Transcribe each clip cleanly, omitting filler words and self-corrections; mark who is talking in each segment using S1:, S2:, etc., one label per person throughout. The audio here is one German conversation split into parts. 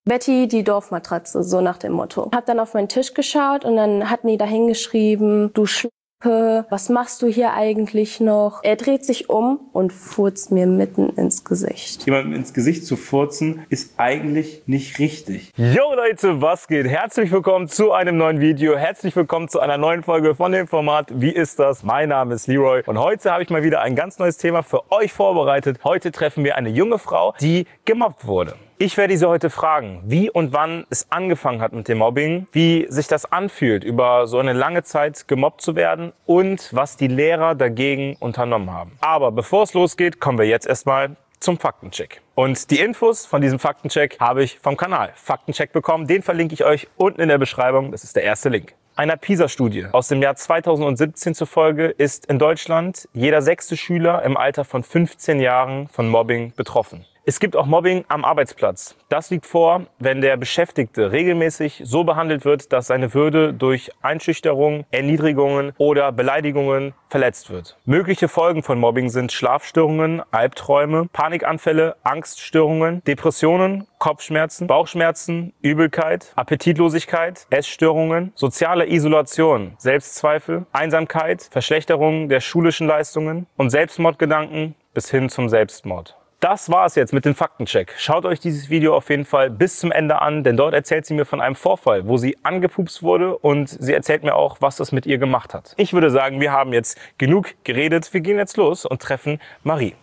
S1: Betty, die Dorfmatratze, so nach dem Motto. Hab dann auf meinen Tisch geschaut und dann hatten die da hingeschrieben, du Schlampe, was machst du hier eigentlich noch? Er dreht sich um und furzt mir mitten ins Gesicht.
S2: Jemandem ins Gesicht zu furzen, ist eigentlich nicht richtig.
S3: Yo Leute, was geht? Herzlich willkommen zu einem neuen Video. Herzlich willkommen zu einer neuen Folge von dem Format Wie ist das? Mein Name ist Leroy und heute habe ich mal wieder ein ganz neues Thema für euch vorbereitet. Heute treffen wir eine junge Frau, die gemobbt wurde. Ich werde Sie heute fragen, wie und wann es angefangen hat mit dem Mobbing, wie sich das anfühlt, über so eine lange Zeit gemobbt zu werden und was die Lehrer dagegen unternommen haben. Aber bevor es losgeht, kommen wir jetzt erstmal zum Faktencheck. Und die Infos von diesem Faktencheck habe ich vom Kanal Faktencheck bekommen. Den verlinke ich euch unten in der Beschreibung. Das ist der erste Link. Einer PISA-Studie aus dem Jahr 2017 zufolge ist in Deutschland jeder 6. Schüler im Alter von 15 Jahren von Mobbing betroffen. Es gibt auch Mobbing am Arbeitsplatz. Das liegt vor, wenn der Beschäftigte regelmäßig so behandelt wird, dass seine Würde durch Einschüchterung, Erniedrigungen oder Beleidigungen verletzt wird. Mögliche Folgen von Mobbing sind Schlafstörungen, Albträume, Panikanfälle, Angststörungen, Depressionen, Kopfschmerzen, Bauchschmerzen, Übelkeit, Appetitlosigkeit, Essstörungen, soziale Isolation, Selbstzweifel, Einsamkeit, Verschlechterung der schulischen Leistungen und Selbstmordgedanken bis hin zum Selbstmord. Das war es jetzt mit dem Faktencheck. Schaut euch dieses Video auf jeden Fall bis zum Ende an, denn dort erzählt sie mir von einem Vorfall, wo sie angepupst wurde und sie erzählt mir auch, was das mit ihr gemacht hat. Ich würde sagen, wir haben jetzt genug geredet. Wir gehen jetzt los und treffen Marie.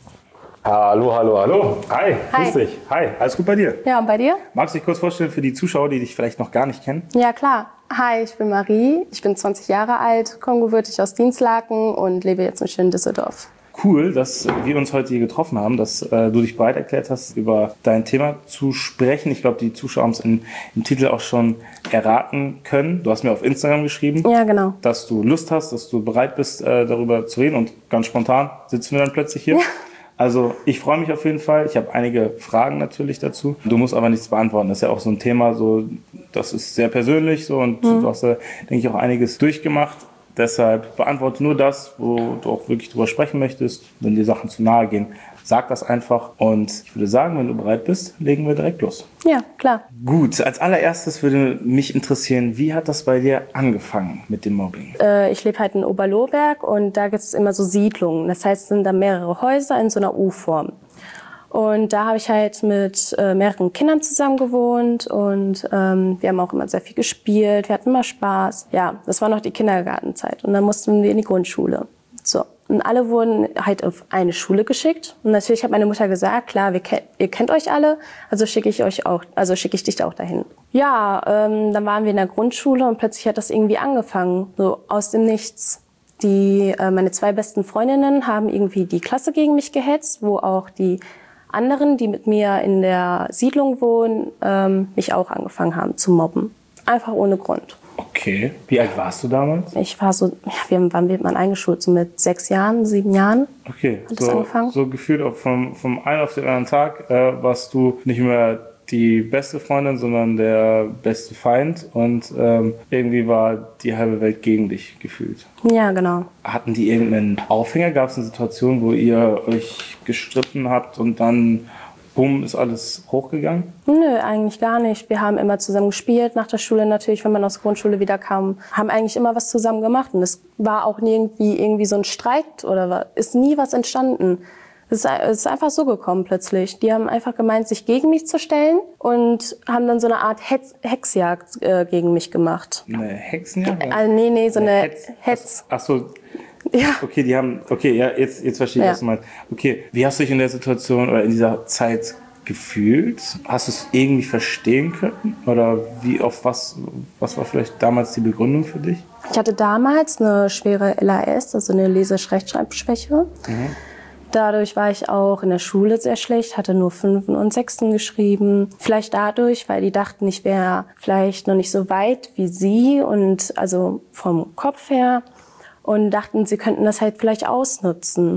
S2: Hallo, hallo, hallo. Hi, grüß dich. Hi, alles gut bei dir?
S1: Ja, und bei dir?
S2: Magst du dich kurz vorstellen für die Zuschauer, die dich vielleicht noch gar nicht kennen?
S1: Ja, klar. Hi, ich bin Marie, ich bin 20 Jahre alt, kongogebürtig aus Dinslaken und lebe jetzt in schönen Düsseldorf.
S2: Cool, dass wir uns heute hier getroffen haben, dass du dich bereit erklärt hast, über dein Thema zu sprechen. Ich glaube, die Zuschauer haben es im Titel auch schon erraten können. Du hast mir auf Instagram geschrieben,
S1: Ja, genau.
S2: dass du Lust hast, dass du bereit bist, darüber zu reden. Und ganz spontan sitzen wir dann plötzlich hier.
S1: Ja.
S2: Also ich freue mich auf jeden Fall. Ich habe einige Fragen natürlich dazu. Du musst aber nichts beantworten. Das ist ja auch so ein Thema, so, das ist sehr persönlich so und du hast da, denke ich, auch einiges durchgemacht. Deshalb beantworte nur das, wo du auch wirklich drüber sprechen möchtest. Wenn dir Sachen zu nahe gehen, sag das einfach. Und ich würde sagen, wenn du bereit bist, legen wir direkt los.
S1: Ja, klar.
S2: Gut, als allererstes würde mich interessieren, wie hat das bei dir angefangen mit dem Mobbing?
S1: Ich lebe halt in Oberlohberg und da gibt es immer so Siedlungen. Das heißt, es sind da mehrere Häuser in so einer U-Form. Und da habe ich halt mit mehreren Kindern zusammen gewohnt und wir haben auch immer sehr viel gespielt, wir hatten immer Spaß. Ja, das war noch die Kindergartenzeit und dann mussten wir in die Grundschule. So, und alle wurden halt auf eine Schule geschickt und natürlich hat meine Mutter gesagt, klar, ihr kennt euch alle, also schicke ich dich auch dahin. Ja, dann waren wir in der Grundschule und plötzlich hat das irgendwie angefangen, so aus dem Nichts. Meine 2 besten Freundinnen haben irgendwie die Klasse gegen mich gehetzt, wo auch die anderen, die mit mir in der Siedlung wohnen, mich auch angefangen haben zu mobben. Einfach ohne Grund.
S2: Okay. Wie alt warst du damals?
S1: Ich war so, ja, wann wird man eingeschult? So mit 6 Jahren, 7 Jahren?
S2: Okay.
S1: Hat das angefangen?
S2: So gefühlt auch vom einen auf den anderen Tag warst du nicht mehr die beste Freundin, sondern der beste Feind und irgendwie war die halbe Welt gegen dich gefühlt.
S1: Ja, genau.
S2: Hatten die irgendeinen Aufhänger? Gab es eine Situation, wo ihr euch gestritten habt und dann, bumm, ist alles hochgegangen?
S1: Nö, eigentlich gar nicht. Wir haben immer zusammen gespielt, nach der Schule natürlich, wenn man aus der Grundschule wieder kam. Haben eigentlich immer was zusammen gemacht und es war auch nie irgendwie so ein Streit oder ist nie was entstanden. Es ist einfach so gekommen plötzlich. Die haben einfach gemeint, sich gegen mich zu stellen und haben dann so eine Art Hexjagd gegen mich gemacht.
S2: Eine Hexenjagd?
S1: Nee, so eine Hetz.
S2: Ach so.
S1: Ja.
S2: Okay, ja, jetzt verstehe ich, was du meinst. Okay, wie hast du dich in der Situation oder in dieser Zeit gefühlt? Hast du es irgendwie verstehen können? Oder was war vielleicht damals die Begründung für dich?
S1: Ich hatte damals eine schwere LAS, also eine Lese-Rechtschreibschwäche. Dadurch war ich auch in der Schule sehr schlecht, hatte nur 5 und 6 geschrieben. Vielleicht dadurch, weil die dachten, ich wäre vielleicht noch nicht so weit wie sie und also vom Kopf her und dachten, sie könnten das halt vielleicht ausnutzen.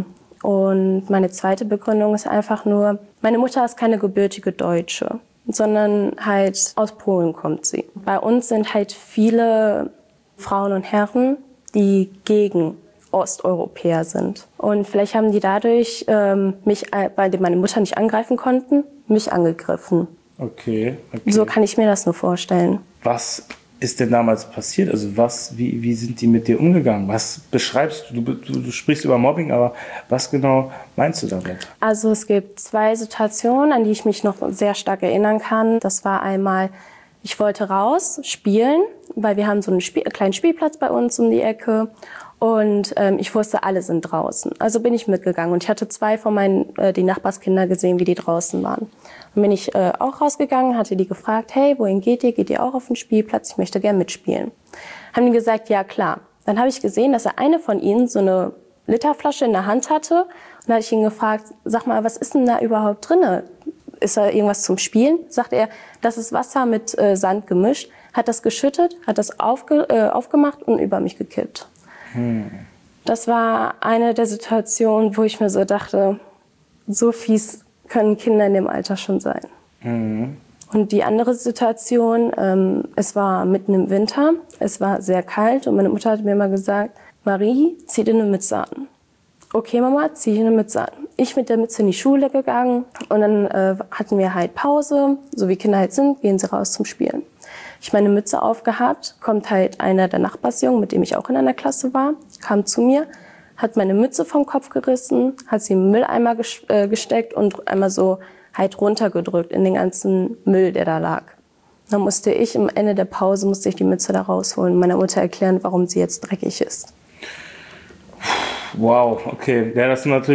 S1: Und meine zweite Begründung ist einfach nur, meine Mutter ist keine gebürtige Deutsche, sondern halt aus Polen kommt sie. Bei uns sind halt viele Frauen und Herren, die gegen Osteuropäer sind. Und vielleicht haben die dadurch mich, weil die meine Mutter nicht angreifen konnten, mich angegriffen.
S2: Okay.
S1: So kann ich mir das nur vorstellen.
S2: Was ist denn damals passiert? Also wie sind die mit dir umgegangen? Was beschreibst du? Du sprichst über Mobbing, aber was genau meinst du damit?
S1: Also es gibt 2 Situationen, an die ich mich noch sehr stark erinnern kann. Das war einmal, ich wollte raus spielen, weil wir haben so einen kleinen Spielplatz bei uns um die Ecke. Und ich wusste, alle sind draußen. Also bin ich mitgegangen. Und ich hatte 2 von die Nachbarskinder gesehen, wie die draußen waren. Dann bin ich auch rausgegangen, hatte die gefragt, hey, wohin geht ihr? Geht ihr auch auf den Spielplatz? Ich möchte gerne mitspielen. Haben die gesagt, ja klar. Dann habe ich gesehen, dass eine von ihnen so eine Literflasche in der Hand hatte. Und dann habe ich ihn gefragt, sag mal, was ist denn da überhaupt drinne? Ist da irgendwas zum Spielen? Sagt er, das ist Wasser mit Sand gemischt. Hat das geschüttet, hat das aufgemacht und über mich gekippt. Das war eine der Situationen, wo ich mir so dachte, so fies können Kinder in dem Alter schon sein. Und die andere Situation, es war mitten im Winter, es war sehr kalt und meine Mutter hat mir immer gesagt, Marie, zieh dir eine Mütze an. Okay, Mama, zieh dir eine Mütze an. Ich mit der Mütze in die Schule gegangen und dann hatten wir halt Pause, so wie Kinder halt sind, gehen sie raus zum Spielen. Ich meine Mütze aufgehabt, kommt halt einer der Nachbarsjungen, mit dem ich auch in einer Klasse war, kam zu mir, hat meine Mütze vom Kopf gerissen, hat sie im Mülleimer gesteckt und einmal so halt runtergedrückt in den ganzen Müll, der da lag. Dann musste ich am Ende der Pause die Mütze da rausholen und meiner Mutter erklären, warum sie jetzt dreckig ist.
S2: Wow, okay. Ja,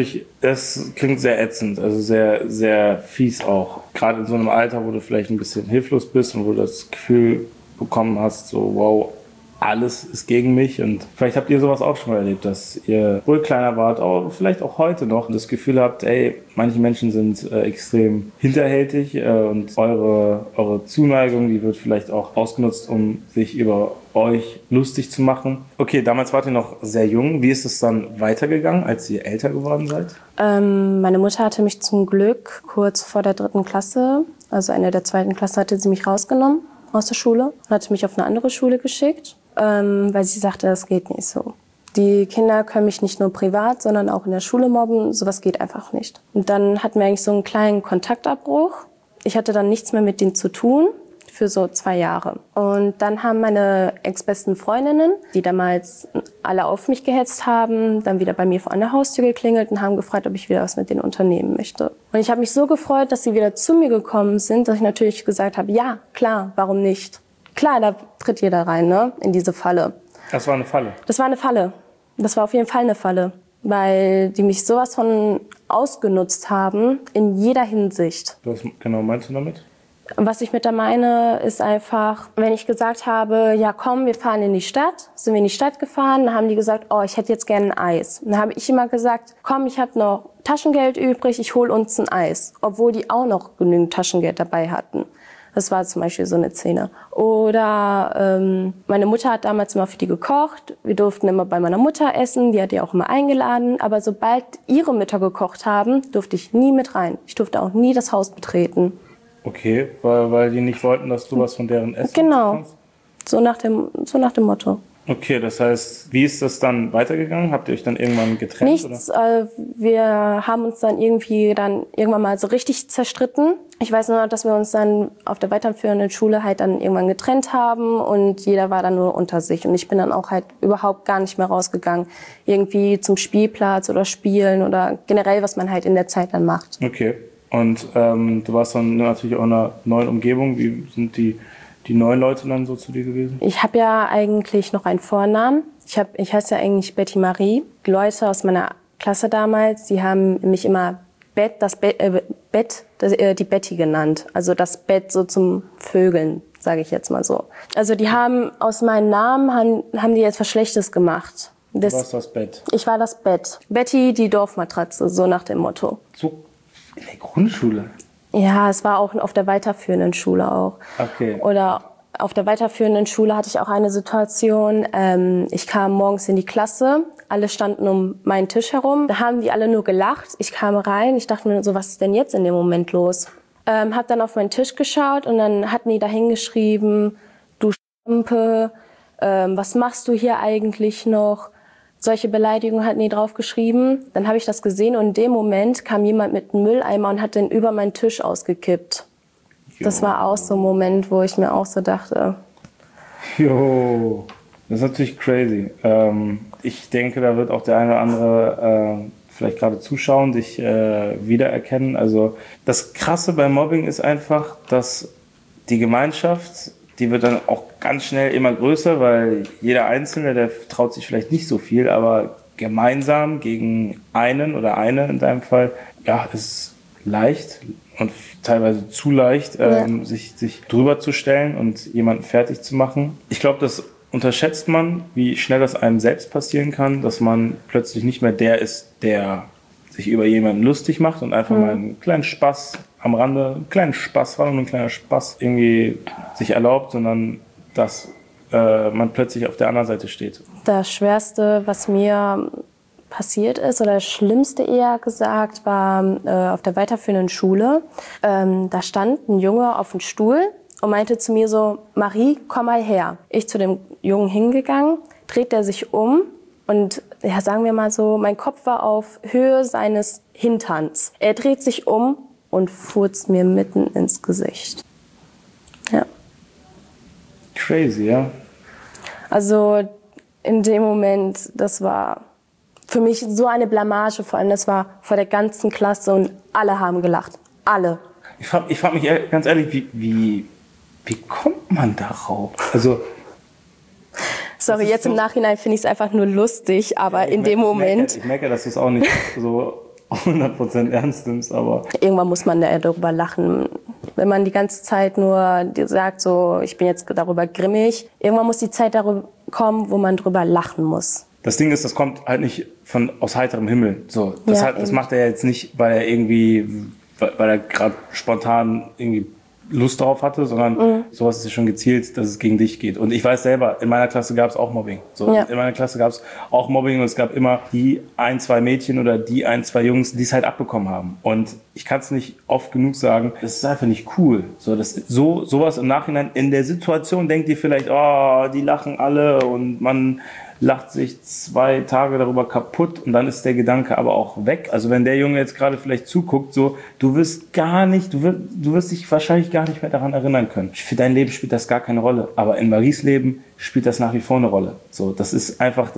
S2: das klingt sehr ätzend, also sehr, sehr fies auch. Gerade in so einem Alter, wo du vielleicht ein bisschen hilflos bist und wo du das Gefühl bekommen hast, so wow, alles ist gegen mich. Und vielleicht habt ihr sowas auch schon mal erlebt, dass ihr wohl kleiner wart, aber vielleicht auch heute noch das Gefühl habt, ey, manche Menschen sind extrem hinterhältig und eure Zuneigung, die wird vielleicht auch ausgenutzt, um sich über euch lustig zu machen. Okay, damals wart ihr noch sehr jung. Wie ist es dann weitergegangen, als ihr älter geworden seid?
S1: Meine Mutter hatte mich zum Glück kurz vor der 3. Klasse, also Ende der 2. Klasse, hatte sie mich rausgenommen aus der Schule und hatte mich auf eine andere Schule geschickt, weil sie sagte, das geht nicht so. Die Kinder können mich nicht nur privat, sondern auch in der Schule mobben. Sowas geht einfach nicht. Und dann hatten wir eigentlich so einen kleinen Kontaktabbruch. Ich hatte dann nichts mehr mit denen zu tun für so 2 Jahre. Und dann haben meine ex-besten Freundinnen, die damals alle auf mich gehetzt haben, dann wieder bei mir vor der Haustür geklingelt und haben gefragt, ob ich wieder was mit denen unternehmen möchte. Und ich habe mich so gefreut, dass sie wieder zu mir gekommen sind, dass ich natürlich gesagt habe, ja, klar, warum nicht? Klar, da tritt jeder rein, ne, in diese Falle.
S2: Das war eine Falle?
S1: Das war eine Falle. Das war auf jeden Fall eine Falle, weil die mich sowas von ausgenutzt haben in jeder Hinsicht.
S2: Was genau meinst du damit?
S1: Was ich mit da meine, ist einfach, wenn ich gesagt habe, ja komm, wir fahren in die Stadt, sind wir in die Stadt gefahren, dann haben die gesagt, oh, ich hätte jetzt gerne ein Eis. Dann habe ich immer gesagt, komm, ich habe noch Taschengeld übrig, ich hole uns ein Eis. Obwohl die auch noch genügend Taschengeld dabei hatten. Das war zum Beispiel so eine Szene. Oder meine Mutter hat damals immer für die gekocht. Wir durften immer bei meiner Mutter essen, die hat die auch immer eingeladen. Aber sobald ihre Mütter gekocht haben, durfte ich nie mit rein. Ich durfte auch nie das Haus betreten.
S2: Okay, weil die nicht wollten, dass du was von deren essen kannst?
S1: Genau, so nach dem Motto.
S2: Okay, das heißt, wie ist das dann weitergegangen? Habt ihr euch dann irgendwann getrennt?
S1: Nichts, wir haben uns dann irgendwann mal so richtig zerstritten. Ich weiß nur, dass wir uns dann auf der weiterführenden Schule halt dann irgendwann getrennt haben und jeder war dann nur unter sich. Und ich bin dann auch halt überhaupt gar nicht mehr rausgegangen. Irgendwie zum Spielplatz oder spielen oder generell, was man halt in der Zeit dann macht.
S2: Okay. Und du warst dann natürlich auch in einer neuen Umgebung. Wie sind die neuen Leute dann so zu dir gewesen?
S1: Ich habe ja eigentlich noch einen Vornamen. Ich heiße ja eigentlich Betty Marie. Die Leute aus meiner Klasse damals, die haben mich immer die Betty genannt. Also das Bett so zum Vögeln, sage ich jetzt mal so. Also die haben aus meinem Namen, haben die jetzt was Schlechtes gemacht.
S2: Du warst das Bett?
S1: Ich war das Bett. Betty, die Dorfmatratze, so nach dem Motto.
S2: So in der Grundschule?
S1: Ja, es war auch auf der weiterführenden Schule auch.
S2: Okay.
S1: Oder auf der weiterführenden Schule hatte ich auch eine Situation, ich kam morgens in die Klasse, alle standen um meinen Tisch herum, da haben die alle nur gelacht, ich kam rein, ich dachte mir so, was ist denn jetzt in dem Moment los? Hab dann auf meinen Tisch geschaut und dann hatten die da hingeschrieben, du Schlampe, was machst du hier eigentlich noch? Solche Beleidigungen hatten die drauf geschrieben. Dann habe ich das gesehen und in dem Moment kam jemand mit einem Mülleimer und hat den über meinen Tisch ausgekippt. das war auch so ein Moment, wo ich mir auch so dachte.
S2: Jo, das ist natürlich crazy. Ich denke, da wird auch der eine oder andere vielleicht gerade zuschauen, dich wiedererkennen. Also das Krasse bei Mobbing ist einfach, dass die Gemeinschaft, die wird dann auch ganz schnell immer größer, weil jeder Einzelne, der traut sich vielleicht nicht so viel, aber gemeinsam gegen einen oder eine in deinem Fall, ja, ist leicht und teilweise zu leicht, sich drüber zu stellen und jemanden fertig zu machen. Ich glaube, das unterschätzt man, wie schnell das einem selbst passieren kann, dass man plötzlich nicht mehr der ist, der sich über jemanden lustig macht und einfach mal einen kleinen Spaß am Rande, einen kleinen Spaß, war nur ein kleiner Spaß, irgendwie sich erlaubt, sondern dass man plötzlich auf der anderen Seite steht.
S1: Das Schwerste, was mir passiert ist, oder das Schlimmste eher gesagt, war auf der weiterführenden Schule. Da stand ein Junge auf dem Stuhl und meinte zu mir so, Marie, komm mal her. Ich zu dem Jungen hingegangen, dreht er sich um und ja, sagen wir mal so, mein Kopf war auf Höhe seines Hinterns. Er dreht sich um und furzt mir mitten ins Gesicht. Ja.
S2: Crazy, ja?
S1: Also in dem Moment, das war für mich so eine Blamage, vor allem das war vor der ganzen Klasse und alle haben gelacht. Alle.
S2: Ich frag mich ganz ehrlich, wie kommt man darauf? Also
S1: sorry, jetzt im Nachhinein finde ich es einfach nur lustig, aber in dem Moment...
S2: Ich merke, dass du es auch nicht so 100% ernst nimmst, aber...
S1: Irgendwann muss man darüber lachen. Wenn man die ganze Zeit nur sagt, so, ich bin jetzt darüber grimmig, irgendwann muss die Zeit darüber kommen, wo man drüber lachen muss.
S2: Das Ding ist, das kommt halt nicht aus heiterem Himmel. So, das macht er jetzt nicht, weil er gerade spontan irgendwie Lust drauf hatte, sondern sowas ist ja schon gezielt, dass es gegen dich geht. Und ich weiß selber, in meiner Klasse gab es auch Mobbing. So, in meiner Klasse gab es auch Mobbing und es gab immer die 1, 2 Mädchen oder die 1, 2 Jungs, die es halt abbekommen haben. Und ich kann es nicht oft genug sagen, das ist einfach nicht cool. Sowas im Nachhinein, in der Situation denkt ihr vielleicht, oh, die lachen alle und man lacht sich 2 Tage darüber kaputt und dann ist der Gedanke aber auch weg. Also wenn der Junge jetzt gerade vielleicht zuguckt, so, du wirst dich wahrscheinlich gar nicht mehr daran erinnern können. Für dein Leben spielt das gar keine Rolle. Aber in Maries Leben spielt das nach wie vor eine Rolle. So, das ist einfach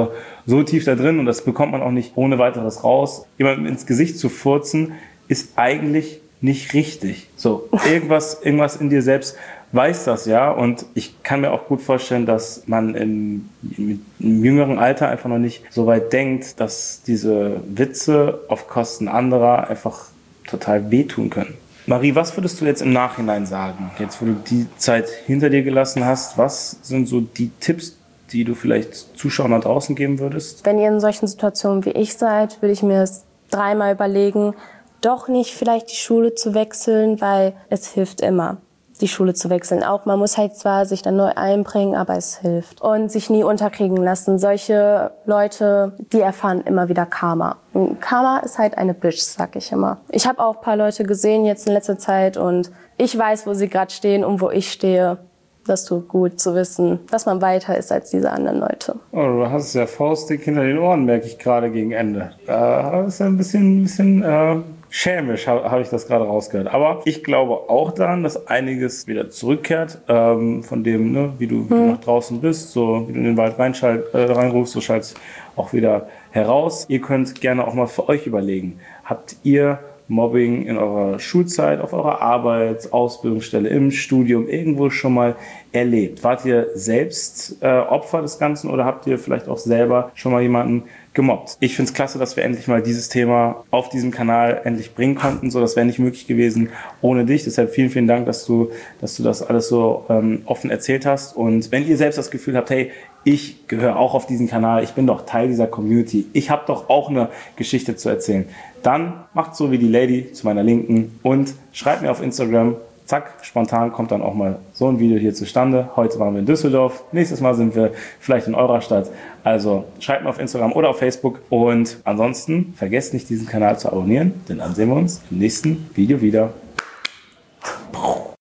S2: so tief da drin und das bekommt man auch nicht ohne weiteres raus. Jemandem ins Gesicht zu furzen, ist eigentlich nicht richtig. So, irgendwas in dir selbst weiß das, ja, und ich kann mir auch gut vorstellen, dass man im jüngeren Alter einfach noch nicht so weit denkt, dass diese Witze auf Kosten anderer einfach total wehtun können. Marie, was würdest du jetzt im Nachhinein sagen, jetzt wo du die Zeit hinter dir gelassen hast, was sind so die Tipps, die du vielleicht Zuschauern da draußen geben würdest?
S1: Wenn ihr in solchen Situationen wie ich seid, würde ich mir es 3-mal überlegen, doch nicht vielleicht die Schule zu wechseln, weil es hilft immer, die Schule zu wechseln. Auch man muss halt zwar sich dann neu einbringen, aber es hilft. Und sich nie unterkriegen lassen. Solche Leute, die erfahren immer wieder Karma. Und Karma ist halt eine Bitch, sag ich immer. Ich habe auch ein paar Leute gesehen jetzt in letzter Zeit und ich weiß, wo sie gerade stehen und wo ich stehe. Das tut gut zu wissen, dass man weiter ist als diese anderen Leute.
S2: Oh, du hast es ja faustdick hinter den Ohren, merke ich gerade gegen Ende. Da ist ja ein bisschen schämisch, habe ich das gerade rausgehört. Aber ich glaube auch daran, dass einiges wieder zurückkehrt, von dem, ne, wie du nach draußen bist, so wie du in den Wald reinrufst, so schalt's auch wieder heraus. Ihr könnt gerne auch mal für euch überlegen, habt ihr Mobbing in eurer Schulzeit, auf eurer Arbeit, Ausbildungsstelle, im Studium irgendwo schon mal erlebt? Wart ihr selbst Opfer des Ganzen oder habt ihr vielleicht auch selber schon mal jemanden gemobbt? Ich finde es klasse, dass wir endlich mal dieses Thema auf diesem Kanal endlich bringen konnten. So, das wäre nicht möglich gewesen ohne dich. Deshalb vielen, vielen Dank, dass du das alles so offen erzählt hast. Und wenn ihr selbst das Gefühl habt, hey, ich gehöre auch auf diesen Kanal, ich bin doch Teil dieser Community, ich habe doch auch eine Geschichte zu erzählen, dann macht so wie die Lady zu meiner Linken und schreibt mir auf Instagram. Zack, spontan kommt dann auch mal so ein Video hier zustande. Heute waren wir in Düsseldorf, nächstes Mal sind wir vielleicht in eurer Stadt. Also schreibt mir auf Instagram oder auf Facebook. Und ansonsten vergesst nicht, diesen Kanal zu abonnieren, denn dann sehen wir uns im nächsten Video wieder.